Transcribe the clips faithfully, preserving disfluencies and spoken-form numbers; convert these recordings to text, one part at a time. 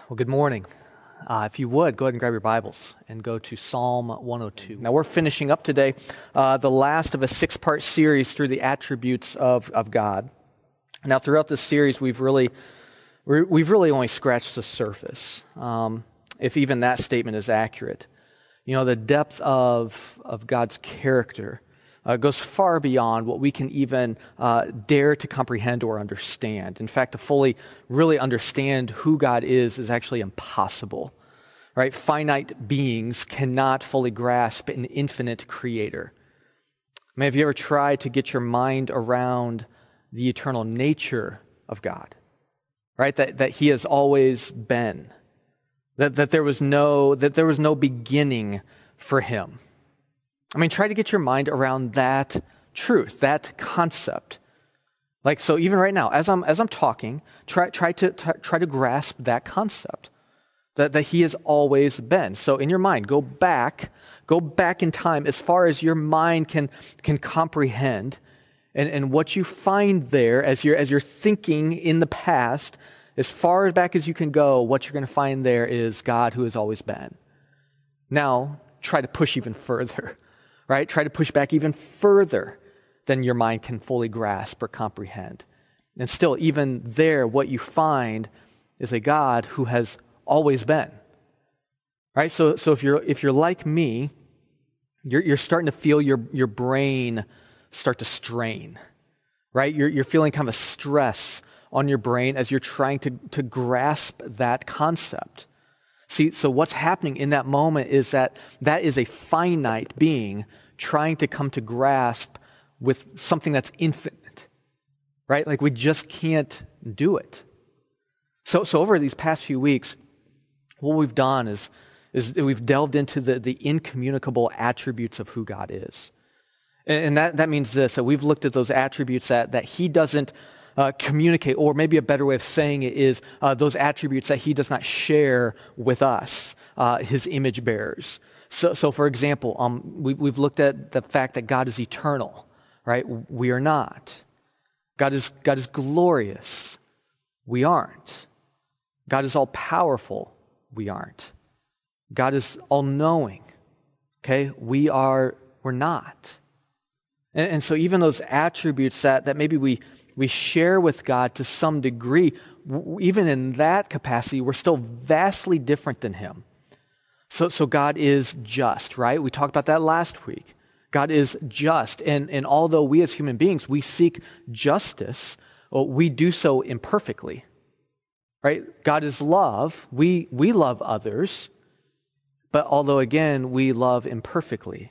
Well, good morning. Uh, if you would, go ahead and grab your Bibles and go to Psalm one oh two. Now, we're finishing up today uh, the last of a six-part series through the attributes of, of God. Now, throughout this series, we've really we're, we've really only scratched the surface, um, if even that statement is accurate. You know, the depth of of God's character uh, goes far beyond what we can even uh, dare to comprehend or understand. In fact, to fully really understand who God is is actually impossible. Right? Finite beings cannot fully grasp an infinite creator. I mean, have you ever tried to get your mind around the eternal nature of God? Right? That that He has always been. That that there was no that there was no beginning for Him. I mean, try to get your mind around that truth, that concept. Like, so even right now, as I'm as I'm talking, try try to t- try to grasp that concept. That, that He has always been. So in your mind, go back, go back in time as far as your mind can can comprehend, and, and what you find there as you're as you're thinking in the past, as far back as you can go, what you're going to find there is God who has always been. Now, try to push even further, right? Try to push back even further than your mind can fully grasp or comprehend. And still, even there, what you find is a God who has always been. Right? So so if you're if you're like me, you're you're starting to feel your your brain start to strain. Right? You're you're feeling kind of a stress on your brain as you're trying to, to grasp that concept. See, so what's happening in that moment is that that is a finite being trying to come to grasp with something that's infinite. Right? Like we just can't do it. So so over these past few weeks, what we've done is, is we've delved into the, the incommunicable attributes of who God is. And, and that, that means this, that we've looked at those attributes that, that He doesn't uh, communicate, or maybe a better way of saying it is uh, those attributes that He does not share with us, uh, His image bearers. So, so for example, um, we, we've looked at the fact that God is eternal, right? We are not. God is, God is glorious. We aren't. God is all-powerful. We aren't. God is all-knowing. Okay? We are, we're not. And, and so even those attributes that, that maybe we, we share with God to some degree, w- even in that capacity, we're still vastly different than Him. So, so God is just, right? We talked about that last week. God is just. And, and although we as human beings, we seek justice, well, we do so imperfectly. Right? God is love. We we love others, but although again, we love imperfectly.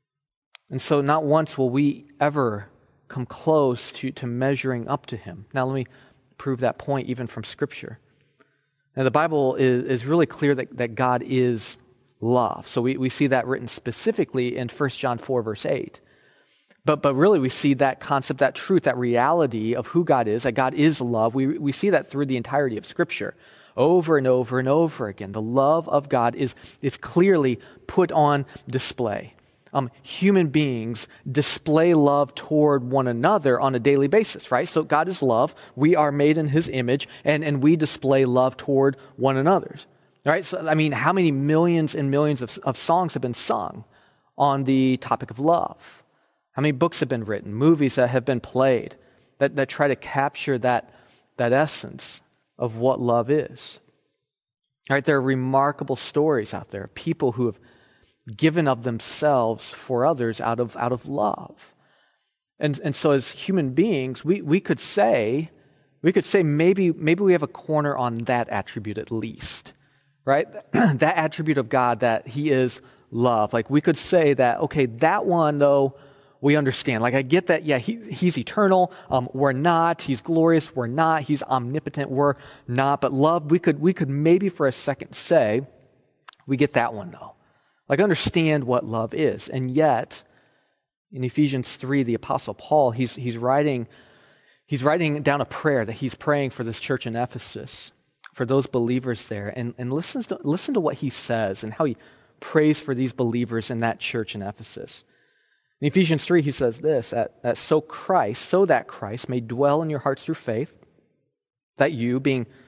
And so not once will we ever come close to, to measuring up to Him. Now let me prove that point even from Scripture. Now the Bible is, is really clear that, that God is love. So we, we see that written specifically in First John four, verse eight. But but really we see that concept, that truth, that reality of who God is, that God is love. We we see that through the entirety of Scripture. Over and over and over again. The love of God is, is clearly put on display. Um, human beings display love toward one another on a daily basis, right? So God is love. We are made in His image, and, and we display love toward one another. Right? So I mean, how many millions and millions of, of songs have been sung on the topic of love? How many books have been written, movies that have been played that, that try to capture that, that essence of what love is? All right, there are remarkable stories out there, people who have given of themselves for others out of out of love. And, and so as human beings, we, we could say, we could say maybe, maybe we have a corner on that attribute at least, right? That attribute of God, that He is love. Like we could say that, okay, that one though, we understand. Like I get that, yeah, he, He's eternal, um, we're not. He's glorious, we're not. He's omnipotent, we're not. But love, we could we could maybe for a second say, we get that one though. Like understand what love is. And yet, in Ephesians three, the Apostle Paul, he's he's writing, he's writing down a prayer that he's praying for this church in Ephesus, for those believers there. And, and listen to, listen to what he says and how he prays for these believers in that church in Ephesus. In Ephesians three, he says this, that, that so Christ, so that Christ may dwell in your hearts through faith, that you, being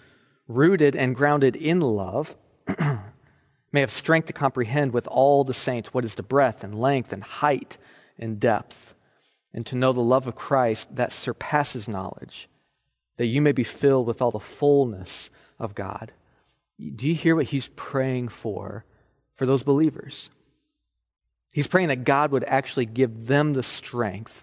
rooted and grounded in love, may have strength to comprehend with all the saints what is the breadth and length and height and depth, and to know the love of Christ that surpasses knowledge, that you may be filled with all the fullness of God. Do you hear what he's praying for, for those believers? He's praying that God would actually give them the strength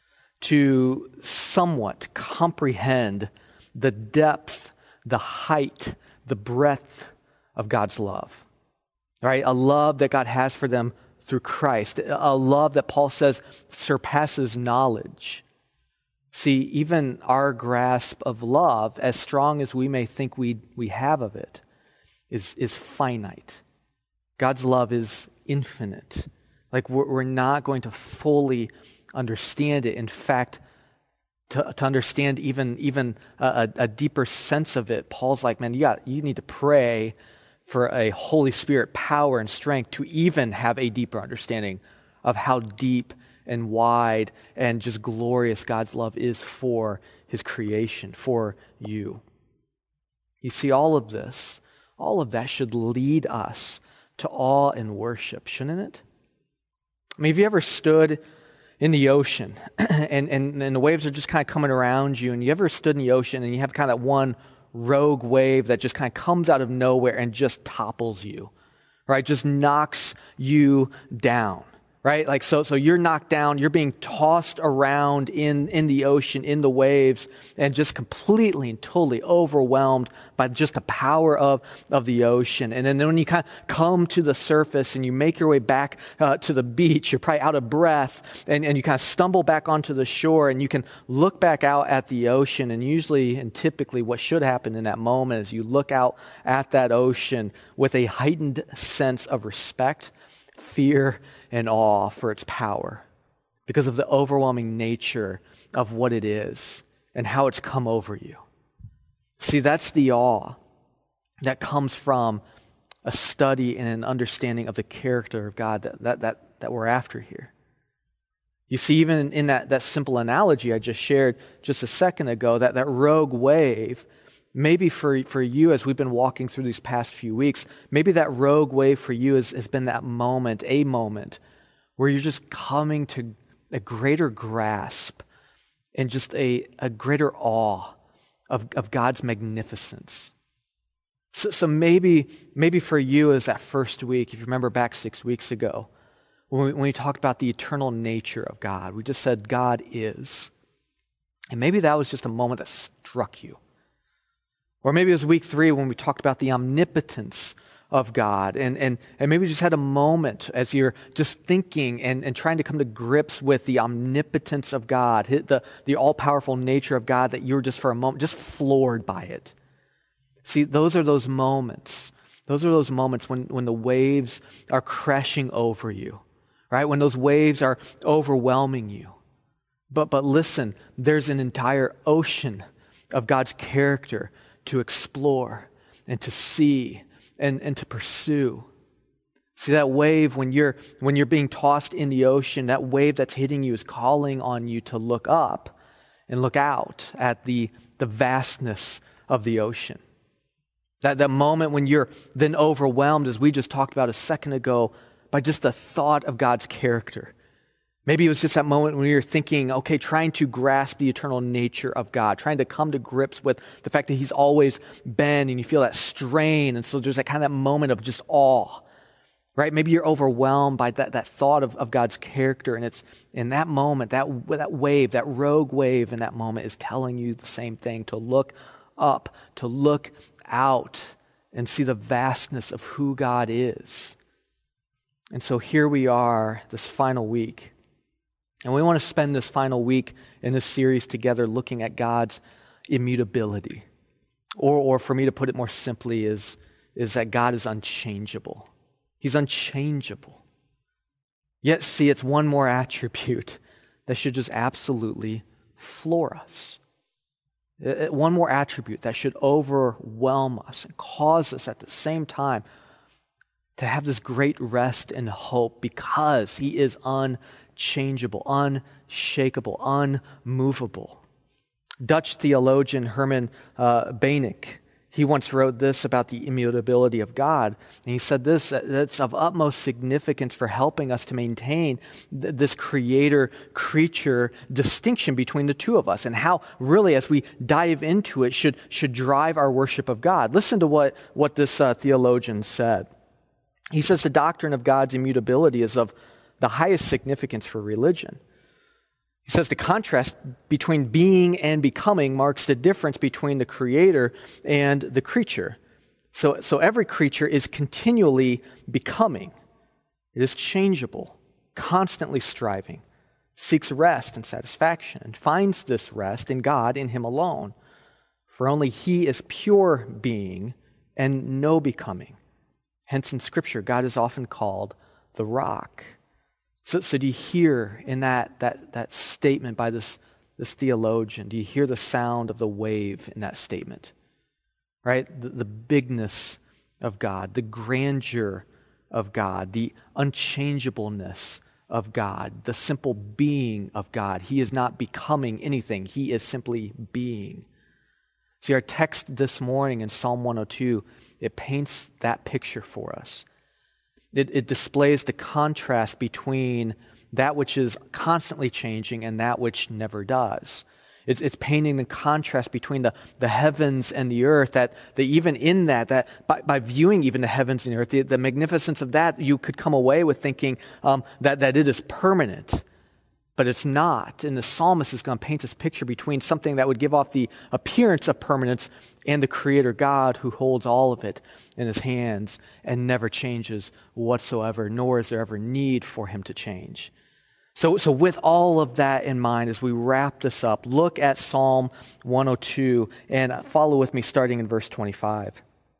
to somewhat comprehend the depth, the height, the breadth of God's love. Right? A love that God has for them through Christ. A love that Paul says surpasses knowledge. See, even our grasp of love, as strong as we may think we, we have of it, is, is finite. God's love is infinite. Like we're, we're not going to fully understand it. In fact, to, to understand even, even a, a deeper sense of it, Paul's like, man, you got, you need to pray for a Holy Spirit power and strength to even have a deeper understanding of how deep and wide and just glorious God's love is for his creation, for you. You see, all of this, all of that should lead us to awe and worship, shouldn't it? I mean, have you ever stood in the ocean and, and, and the waves are just kind of coming around you, and you ever stood in the ocean and you have kind of one rogue wave that just kind of comes out of nowhere and just topples you, right? Just knocks you down, right? Like, so, so you're knocked down, you're being tossed around in, in the ocean, in the waves, and just completely and totally overwhelmed by just the power of, of the ocean. And then when you kind of come to the surface and you make your way back uh, to the beach, you're probably out of breath, and, and you kind of stumble back onto the shore, and you can look back out at the ocean. And usually and typically what should happen in that moment is you look out at that ocean with a heightened sense of respect, fear, and awe for its power because of the overwhelming nature of what it is and how it's come over you. See, that's the awe that comes from a study and an understanding of the character of God that that that, that we're after here. You see, even in that, that simple analogy I just shared just a second ago, that, that rogue wave, maybe for, for you as we've been walking through these past few weeks, maybe that rogue wave for you has, has been that moment, a moment, where you're just coming to a greater grasp and just a, a greater awe of, of God's magnificence. So, so maybe, maybe for you as that first week, if you remember back six weeks ago, when we, when we talked about the eternal nature of God, we just said God is. And maybe that was just a moment that struck you. Or maybe it was week three when we talked about the omnipotence of God. And, and, and maybe you just had a moment as you're just thinking and, and trying to come to grips with the omnipotence of God, the, the all-powerful nature of God, that you were just for a moment just floored by it. See, those are those moments. Those are those moments when, when the waves are crashing over you, right? When those waves are overwhelming you. But, but listen, there's an entire ocean of God's character to explore and to see and, and to pursue. See, that wave when you're when you're being tossed in the ocean, that wave that's hitting you is calling on you to look up and look out at the, the vastness of the ocean. That, that moment when you're then overwhelmed, as we just talked about a second ago, by just the thought of God's character. Maybe it was just that moment when you're thinking, okay, trying to grasp the eternal nature of God, trying to come to grips with the fact that He's always been, and you feel that strain, and so there's that kind of that moment of just awe, right? Maybe you're overwhelmed by that, that thought of, of God's character, and it's in that moment, that, that wave, that rogue wave in that moment is telling you the same thing, to look up, to look out and see the vastness of who God is. And so here we are this final week. And we want to spend this final week in this series together looking at God's immutability. Or, or for me to put it more simply, is, is that God is unchangeable. He's unchangeable. Yet, see, it's one more attribute that should just absolutely floor us. One more attribute that should overwhelm us and cause us at the same time to have this great rest and hope, because He is unchangeable, unshakable, unmovable. Dutch theologian Herman uh, Bavinck, He once wrote this about the immutability of God. And he said this, that's of utmost significance for helping us to maintain th- this creator-creature distinction between the two of us, and how really, as we dive into it, should, should drive our worship of God. Listen to what, what this uh, theologian said. He says the doctrine of God's immutability is of the highest significance for religion. He says the contrast between being and becoming marks the difference between the creator and the creature. So, so every creature is continually becoming. It is changeable, constantly striving, seeks rest and satisfaction, and finds this rest in God, in Him alone. For only He is pure being and no becoming. Hence in Scripture, God is often called the rock. So, so do you hear in that, that, that statement by this, this theologian, do you hear the sound of the wave in that statement? Right? The, the bigness of God, the grandeur of God, the unchangeableness of God, the simple being of God. He is not becoming anything. He is simply being. See, our text this morning in Psalm one oh two, it paints that picture for us. It, it displays the contrast between that which is constantly changing and that which never does. It's, it's painting the contrast between the, the heavens and the earth, that, that even in that, that by, by viewing even the heavens and the earth, the, the magnificence of that, you could come away with thinking um, that, that it is permanent. But it's not. And the psalmist is going to paint this picture between something that would give off the appearance of permanence and the Creator God who holds all of it in His hands and never changes whatsoever, nor is there ever need for Him to change. So, so with all of that in mind, as we wrap this up, look at Psalm one oh two and follow with me starting in verse twenty-five.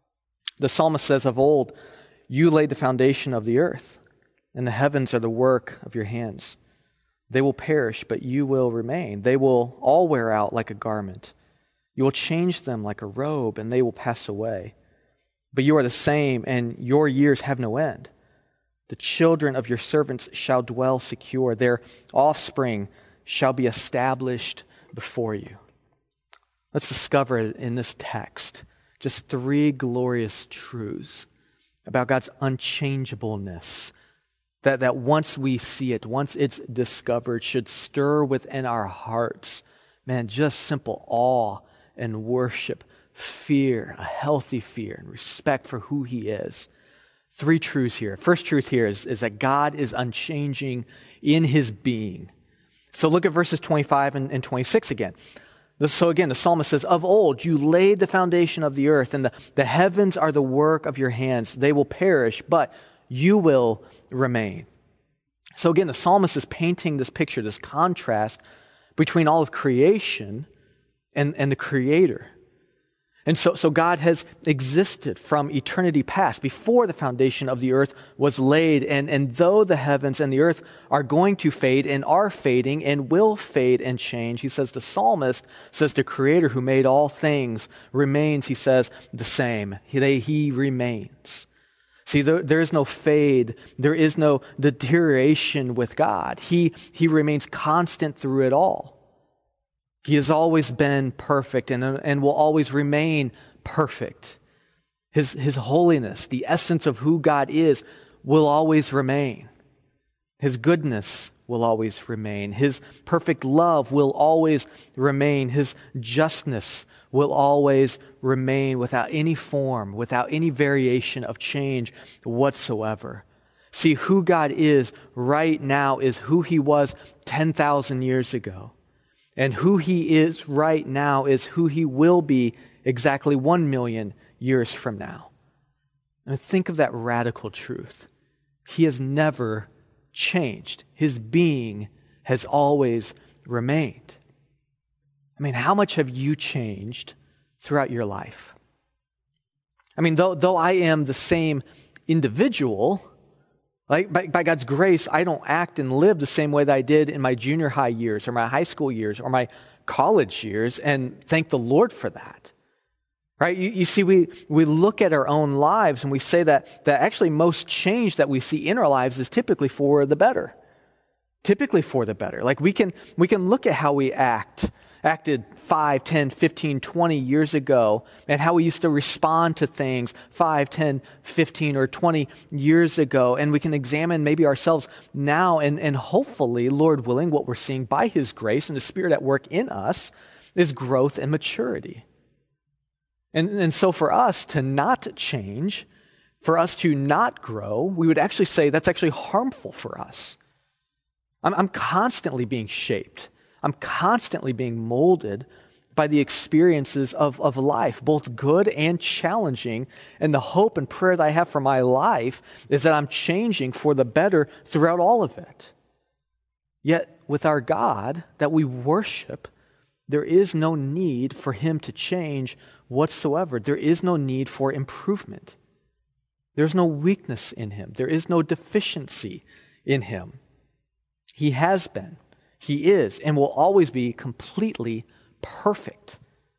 The psalmist says, "Of old, you laid the foundation of the earth, and the heavens are the work of your hands. They will perish, but you will remain. They will all wear out like a garment. You will change them like a robe, and they will pass away. But you are the same, and your years have no end. The children of your servants shall dwell secure. Their offspring shall be established before you." Let's discover in this text just three glorious truths about God's unchangeableness, That, that once we see it, once it's discovered, should stir within our hearts, man, just simple awe and worship, fear, a healthy fear and respect for who He is. Three truths here. First truth here is, is that God is unchanging in His being. So look at verses twenty-five and, and twenty-six again. So again, the psalmist says, "Of old you laid the foundation of the earth, and the, the heavens are the work of your hands. They will perish, but you will remain." So again, the psalmist is painting this picture, this contrast between all of creation and, and the Creator. And so, so God has existed from eternity past, before the foundation of the earth was laid. And, and though the heavens and the earth are going to fade and are fading and will fade and change, he says, the psalmist says the Creator who made all things remains, he says, the same. He, they, he remains. See, there, there is no fade. There is no deterioration with God. He, he remains constant through it all. He has always been perfect and, and will always remain perfect. His, his holiness, the essence of who God is, will always remain. His goodness will always remain. His perfect love will always remain. His justness will always remain without any form, without any variation of change whatsoever. See, who God is right now is who He was ten thousand years ago. And who He is right now is who He will be exactly one million years from now. And think of that radical truth. He has never changed. His being has always remained. I mean, how much have you changed throughout your life? I mean, though, though I am the same individual, like by, by God's grace, I don't act and live the same way that I did in my junior high years or my high school years or my college years, and thank the Lord for that. Right? You, you see, we, we look at our own lives and we say that, that actually most change that we see in our lives is typically for the better. Typically for the better. Like we can we can look at how we act acted five, ten, fifteen, twenty years ago, and how we used to respond to things five, ten, fifteen, or twenty years ago. And we can examine maybe ourselves now, and, and hopefully, Lord willing, what we're seeing by His grace and the Spirit at work in us is growth and maturity. And, and so for us to not change, for us to not grow, we would actually say that's actually harmful for us. I'm, I'm constantly being shaped. I'm constantly being molded by the experiences of, of life, both good and challenging. And the hope and prayer that I have for my life is that I'm changing for the better throughout all of it. Yet with our God that we worship, there is no need for Him to change whatsoever. There is no need for improvement. There's no weakness in Him. There is no deficiency in Him. He has been, He is, and will always be completely perfect.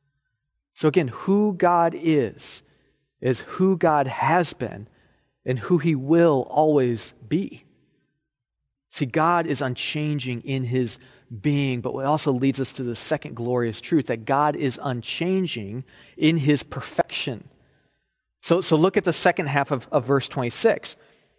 So again, who God is, is who God has been and who He will always be. See, God is unchanging in His being, but it also leads us to the second glorious truth, that God is unchanging in His perfection. So, so look at the second half of, of verse twenty-six.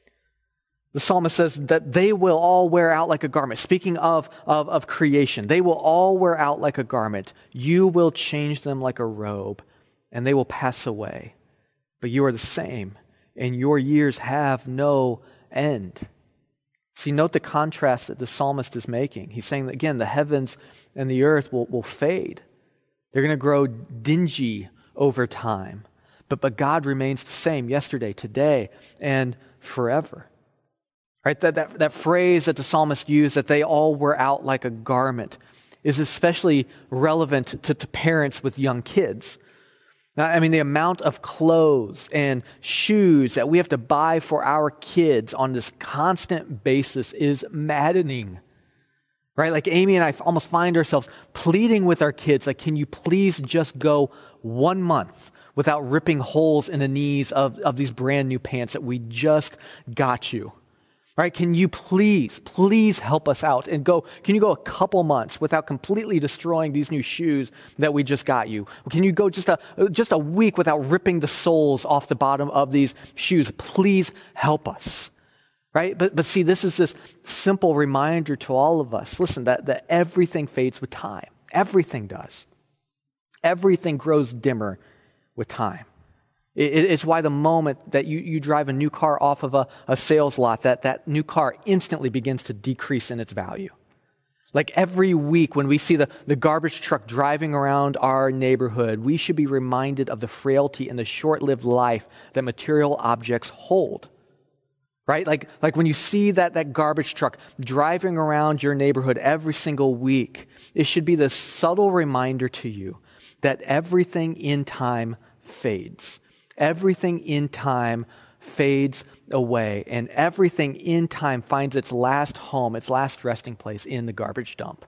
The psalmist says that they will all wear out like a garment. Speaking of, of, of creation, they will all wear out like a garment. You will change them like a robe, and they will pass away. But you are the same, and your years have no end. See, note the contrast that the psalmist is making. He's saying that, again, the heavens and the earth will, will fade. They're going to grow dingy over time. But, but God remains the same yesterday, today, and forever. Right? That, that, that phrase that the psalmist used, that they all wear out like a garment, is especially relevant to, to parents with young kids. Now, I mean, the amount of clothes and shoes that we have to buy for our kids on this constant basis is maddening. Right? Like Amy and I almost find ourselves pleading with our kids, like, can you please just go one month without ripping holes in the knees of, of these brand new pants that we just got you? Right? Can you please, please help us out and go, can you go a couple months without completely destroying these new shoes that we just got you? Can you go just a, just a week without ripping the soles off the bottom of these shoes? Please help us. Right? But, but see, this is this simple reminder to all of us. Listen, that, that everything fades with time. Everything does. Everything grows dimmer with time. It's why the moment that you, you drive a new car off of a, a sales lot, that that new car instantly begins to decrease in its value. Like every week when we see the, the garbage truck driving around our neighborhood, we should be reminded of the frailty and the short-lived life that material objects hold. Right? Like, like when you see that, that garbage truck driving around your neighborhood every single week, it should be this subtle reminder to you that everything in time fades. Everything in time fades away, and everything in time finds its last home, its last resting place in the garbage dump.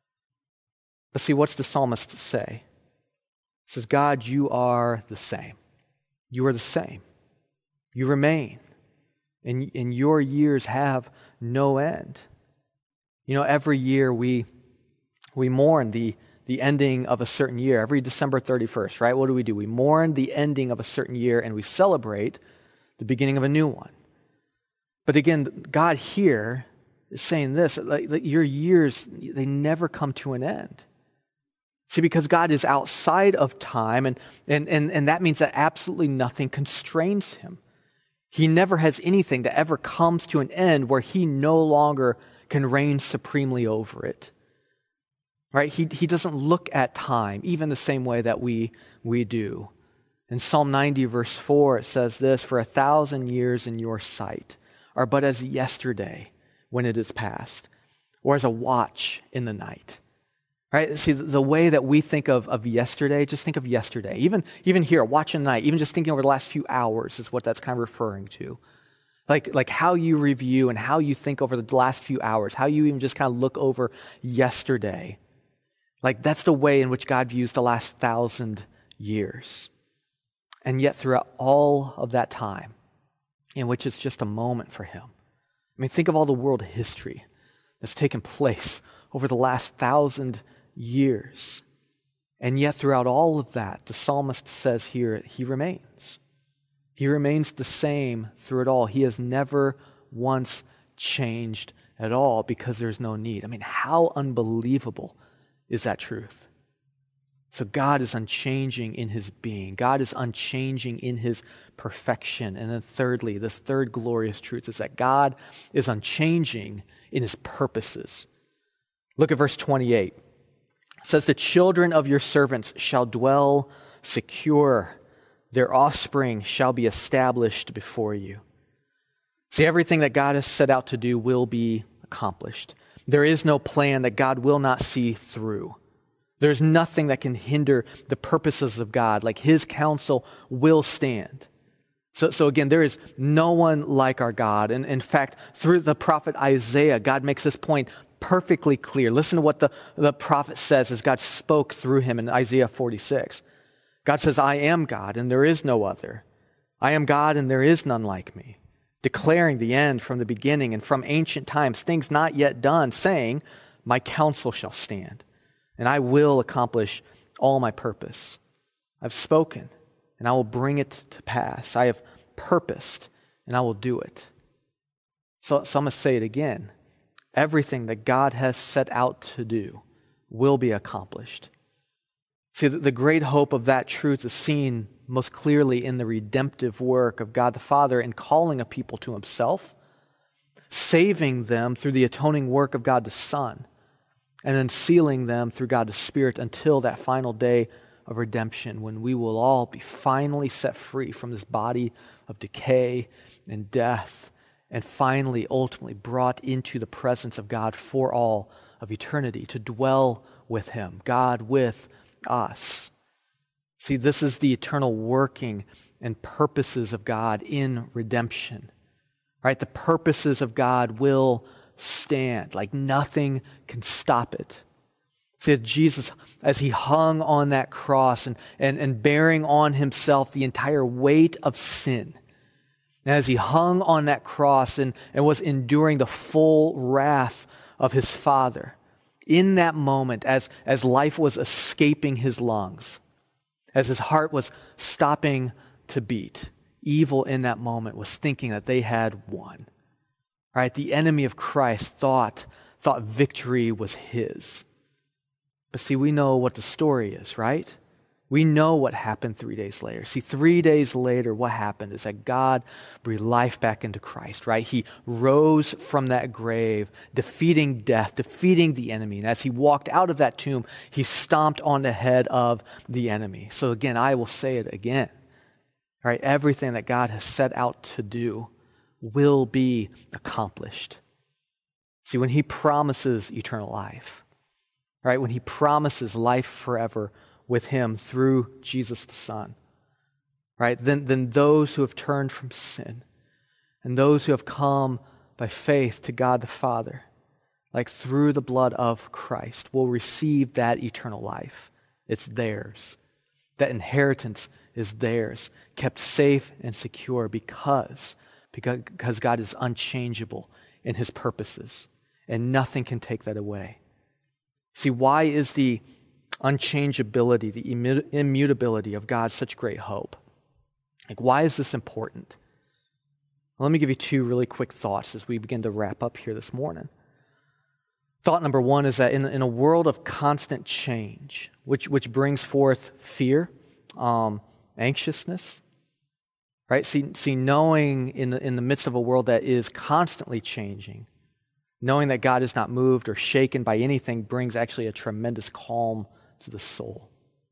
But see, what's the psalmist say? He says, God, you are the same. You are the same. You remain, and, and your years have no end. You know, every year we we mourn the the ending of a certain year. Every December thirty-first, right? What do we do? We mourn the ending of a certain year and we celebrate the beginning of a new one. But again, God here is saying this, like, that your years, they never come to an end. See, because God is outside of time, and, and, and, and that means that absolutely nothing constrains Him. He never has anything that ever comes to an end where He no longer can reign supremely over it. Right? He, he doesn't look at time, even the same way that we, we do. In Psalm ninety, verse four, it says this, for a thousand years in your sight are but as yesterday when it is past, or as a watch in the night. Right? See, the way that we think of, of yesterday, just think of yesterday. Even, even here, watching the night, even just thinking over the last few hours is what that's kind of referring to. Like, like how you review and how you think over the last few hours, how you even just kind of look over yesterday. Like that's the way in which God views the last thousand years. And yet throughout all of that time, in which it's just a moment for Him. I mean, think of all the world history that's taken place over the last thousand years. And yet throughout all of that, the psalmist says here, he remains. He remains the same through it all. He has never once changed at all because there's no need. I mean, how unbelievable is that truth? So God is unchanging in his being. God is unchanging in his perfection. And then thirdly, this third glorious truth is that God is unchanging in his purposes. Look at verse twenty-eight. It says, the children of your servants shall dwell secure. Their offspring shall be established before you. See, everything that God has set out to do will be accomplished. There is no plan that God will not see through. There's nothing that can hinder the purposes of God. Like his counsel will stand. So, so again, there is no one like our God. And in fact, through the prophet Isaiah, God makes this point perfectly clear. Listen to what the, the prophet says as God spoke through him in Isaiah forty-six. God says, I am God and there is no other. I am God and there is none like me. Declaring the end from the beginning and from ancient times, things not yet done, saying, my counsel shall stand. And I will accomplish all my purpose. I've spoken, and I will bring it to pass. I have purposed, and I will do it. So, so I'm going to say it again. Everything that God has set out to do will be accomplished. See, the great hope of that truth is seen most clearly in the redemptive work of God the Father in calling a people to himself, saving them through the atoning work of God the Son, and then sealing them through God the Spirit until that final day of redemption when we will all be finally set free from this body of decay and death and finally, ultimately brought into the presence of God for all of eternity to dwell with him, God with us. See, this is the eternal working and purposes of God in redemption. Right? The purposes of God will stand. Like nothing can stop it. See, as Jesus, as he hung on that cross and, and, and bearing on himself the entire weight of sin, and as he hung on that cross and, and was enduring the full wrath of his Father, in that moment, as, as life was escaping his lungs, as his heart was stopping to beat, evil in that moment was thinking that they had won. Right? The enemy of Christ thought, thought victory was his. But see, we know what the story is, right? We know what happened three days later. See, three days later, what happened is that God breathed life back into Christ, right? He rose from that grave, defeating death, defeating the enemy. And as he walked out of that tomb, he stomped on the head of the enemy. So again, I will say it again. Right? Everything that God has set out to do will be accomplished. See, when he promises eternal life, right? When he promises life forever with him through Jesus the Son, right? Then, then those who have turned from sin and those who have come by faith to God the Father, like through the blood of Christ, will receive that eternal life. It's theirs. That inheritance is theirs, kept safe and secure because, because, because God is unchangeable in his purposes, and nothing can take that away. See, why is the unchangeability, the immutability of God such great hope? Like, why is this important? Well, let me give you two really quick thoughts as we begin to wrap up here this morning. Thought number one is that in, in a world of constant change, which, which brings forth fear, um, anxiousness, right? See, see, knowing in the, in the midst of a world that is constantly changing, knowing that God is not moved or shaken by anything brings actually a tremendous calm to the soul.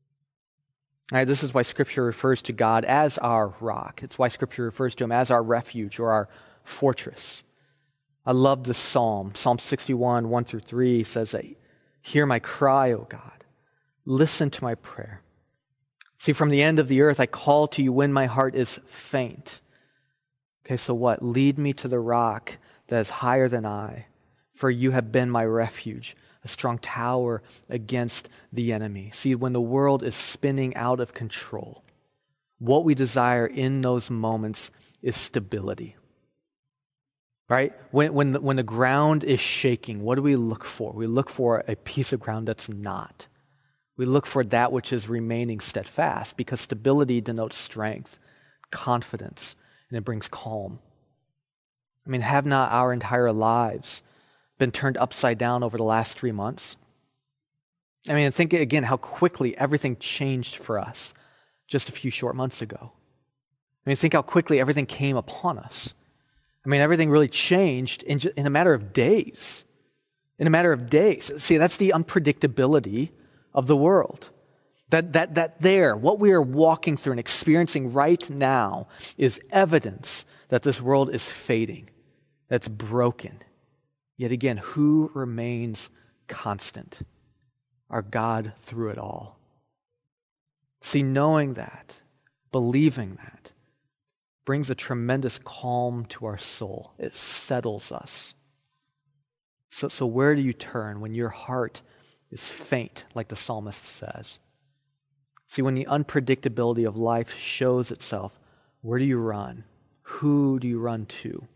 All right, this is why Scripture refers to God as our rock. It's why Scripture refers to him as our refuge or our fortress. I love this psalm. Psalm sixty-one, one through three says that, hear my cry, O God. Listen to my prayer. See, from the end of the earth I call to you when my heart is faint. Okay, so what? Lead me to the rock that is higher than I, for you have been my refuge, a strong tower against the enemy. See, when the world is spinning out of control, what we desire in those moments is stability. Right? When, when, the, when the ground is shaking, what do we look for? We look for a piece of ground that's not. We look for that which is remaining steadfast, because stability denotes strength, confidence, and it brings calm. I mean, have not our entire lives been turned upside down over the last three months? I mean, think again how quickly everything changed for us just a few short months ago. I mean, think how quickly everything came upon us. I mean, everything really changed in, just, in a matter of days. In a matter of days. See, that's the unpredictability of the world. That, that, that there, what we are walking through and experiencing right now is evidence that this world is fading, that's broken. Yet again, who remains constant? Our God through it all. See, knowing that, believing that, brings a tremendous calm to our soul. It settles us. So, so where do you turn when your heart is faint, like the psalmist says? See, when the unpredictability of life shows itself, where do you run? Who do you run to?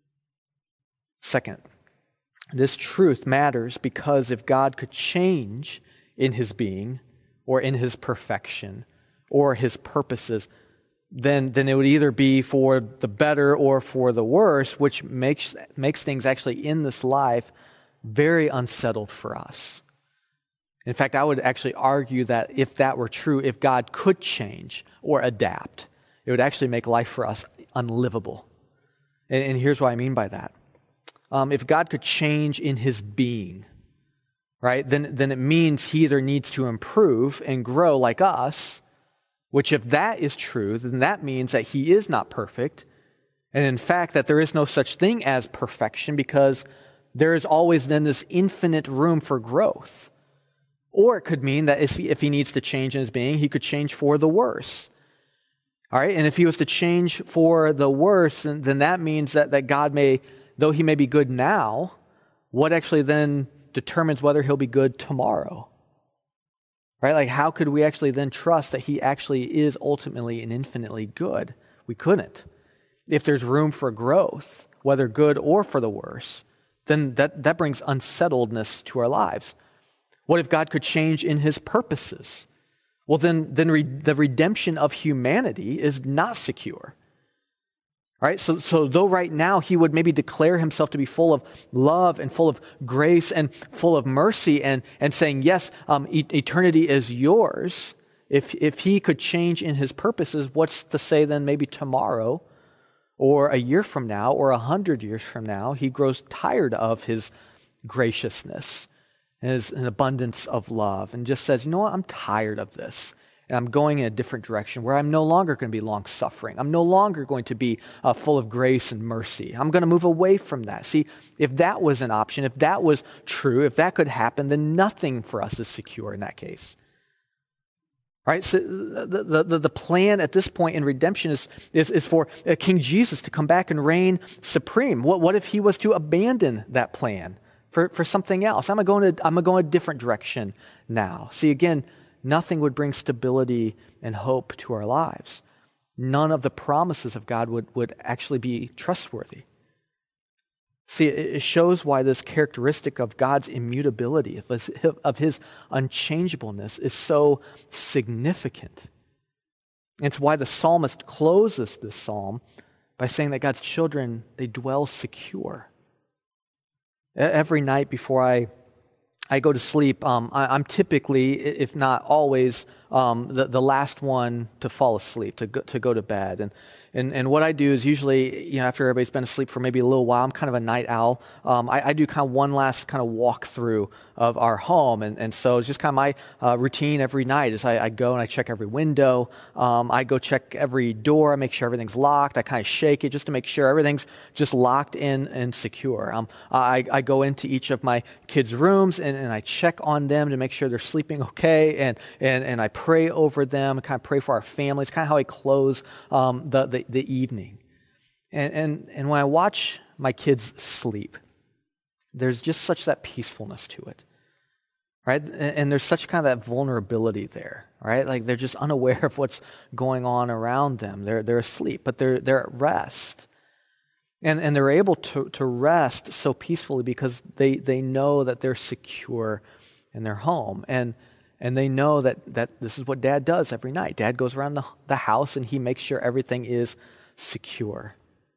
Second, this truth matters because if God could change in his being or in his perfection or his purposes, then, then it would either be for the better or for the worse, which makes, makes things actually in this life very unsettled for us. In fact, I would actually argue that if that were true, if God could change or adapt, it would actually make life for us unlivable. And, and here's what I mean by that. Um, if God could change in his being, right, then, then it means he either needs to improve and grow like us, which if that is true, then that means that he is not perfect. And in fact, that there is no such thing as perfection because there is always then this infinite room for growth. Or it could mean that if he, if he needs to change in his being, he could change for the worse. All right, and if he was to change for the worse, then, then that means that, that God may, though he may be good now, what actually then determines whether he'll be good tomorrow? Right? Like, how could we actually then trust that he actually is ultimately and infinitely good? We couldn't. If there's room for growth, whether good or for the worse, then that, that brings unsettledness to our lives. What if God could change in his purposes? Well, then, then re- the redemption of humanity is not secure. Right? So, so though right now he would maybe declare himself to be full of love and full of grace and full of mercy and, and saying, yes, um, e- eternity is yours, if, if he could change in his purposes, what's to say then maybe tomorrow or a year from now or a hundred years from now, he grows tired of his graciousness and his an abundance of love and just says, you know what, I'm tired of this. And I'm going in a different direction where I'm no longer going to be long-suffering. I'm no longer going to be uh, full of grace and mercy. I'm going to move away from that. See, if that was an option, if that was true, if that could happen, then nothing for us is secure in that case. All right, so the, the, the plan at this point in redemption is, is, is for King Jesus to come back and reign supreme. What, what if he was to abandon that plan for, for something else? I'm going to, I'm going a different direction now. See, again, nothing would bring stability and hope to our lives. None of the promises of God would, would actually be trustworthy. See, it shows why this characteristic of God's immutability, of his, of his unchangeableness, is so significant. It's why the psalmist closes this psalm by saying that God's children, they dwell secure. Every night before I I go to sleep, um, I, I'm typically, if not always, um, the, the last one to fall asleep, to go, to go to bed. And, and and what I do is usually, you know, after everybody's been asleep for maybe a little while, I'm kind of a night owl. Um, I, I do kind of one last kind of walk through of our home. And, and so it's just kind of my uh, routine every night is I, I go and I check every window. Um, I go check every door. I make sure everything's locked. I kind of shake it just to make sure everything's just locked in and secure. Um, I, I go into each of my kids' rooms and, and I check on them to make sure they're sleeping okay. And, and, and I pray over them, kind of pray for our families, kind of how I close um, the, the, the evening. And, and, and when I watch my kids sleep, there's just such that peacefulness to it. Right? And, and there's such kind of that vulnerability there, right? Like they're just unaware of what's going on around them. They're, they're asleep, but they're, they're at rest. And, and they're able to, to rest so peacefully because they, they know that they're secure in their home. And, And they know that, that this is what Dad does every night. Dad goes around the, the house and he makes sure everything is secure.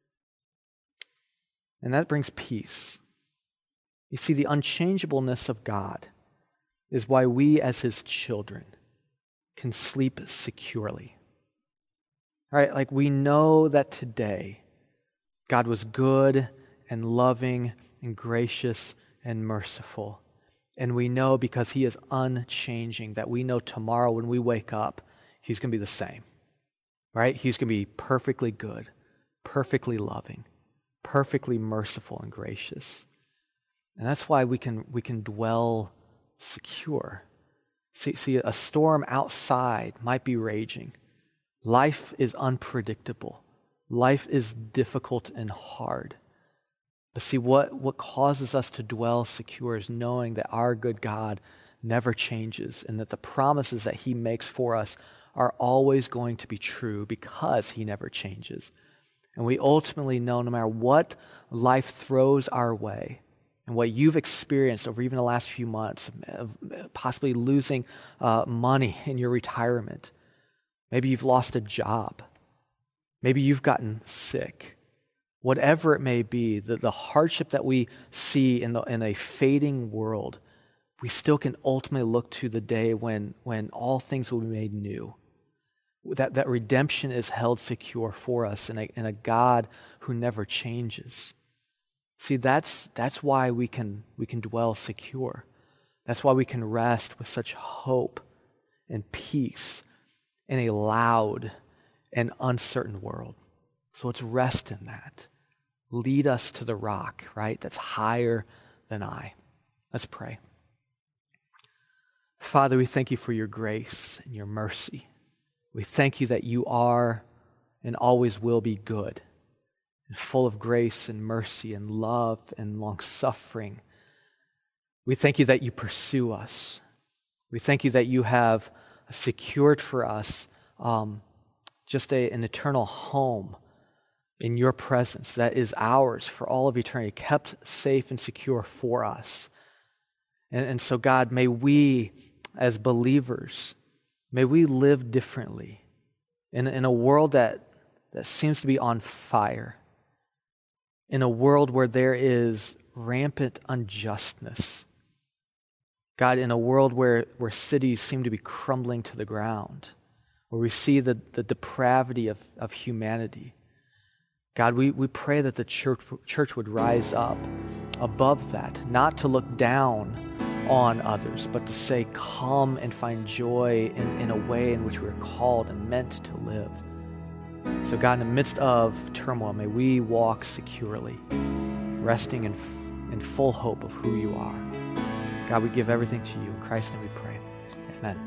And that brings peace. You see, the unchangeableness of God is why we as his children can sleep securely. All right, like we know that today God was good and loving and gracious and merciful. And we know because he is unchanging that we know tomorrow when we wake up, he's going to be the same, right? He's going to be perfectly good, perfectly loving, perfectly merciful and gracious. And that's why we can we can dwell secure. See, see, a storm outside might be raging. Life is unpredictable. Life is difficult and hard. But see, what, what causes us to dwell secure is knowing that our good God never changes and that the promises that he makes for us are always going to be true because he never changes. And we ultimately know no matter what life throws our way and what you've experienced over even the last few months, of possibly losing uh, money in your retirement. Maybe you've lost a job. Maybe you've gotten sick. Whatever it may be, the, the hardship that we see in, the, in a fading world, we still can ultimately look to the day when, when all things will be made new. That, that redemption is held secure for us in a, in a God who never changes. See, that's, that's why we can, we can dwell secure. That's why we can rest with such hope and peace in a loud and uncertain world. So let's rest in that. Lead us to the rock, right? That's higher than I. Let's pray. Father, we thank you for your grace and your mercy. We thank you that you are and always will be good and full of grace and mercy and love and long-suffering. We thank you that you pursue us. We thank you that you have secured for us um, just a, an eternal home in your presence that is ours for all of eternity, kept safe and secure for us. And, and so, God, may we as believers, may we live differently in, in a world that, that seems to be on fire, in a world where there is rampant unjustness. God, in a world where, where cities seem to be crumbling to the ground, where we see the, the depravity of, of humanity. God, we, we pray that the church, church would rise up above that, not to look down on others, but to say, come and find joy in, in a way in which we're called and meant to live. So God, in the midst of turmoil, may we walk securely, resting in, in full hope of who you are. God, we give everything to you. In Christ's name we pray. Amen.